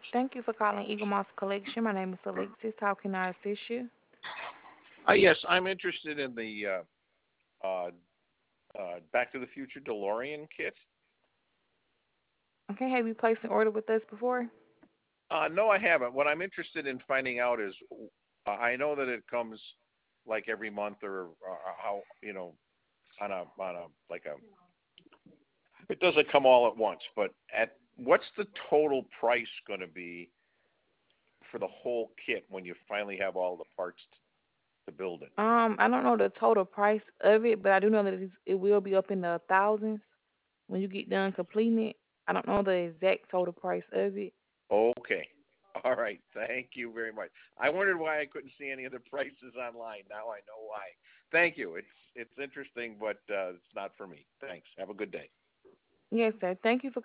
Thank you for calling Eagle Moss Collection. My name is Alexis. How can I assist you? Yes, I'm interested in the Back to the Future DeLorean kit. Okay, have you placed an order with us before? No, I haven't. What I'm interested in finding out is, I know that it comes like every month or how on a like a it doesn't come all at once. But at what's the total price going to be for the whole kit when you finally have all the parts to build it? I don't know the total price of it, but I do know that it will be up in the thousands when you get done completing it. I don't know the exact total price of it. Okay. All right. Thank you very much. I wondered why I couldn't see any of the prices online. Now I know why. Thank you. It's interesting, but it's not for me. Thanks. Have a good day. Yes, sir. Thank you for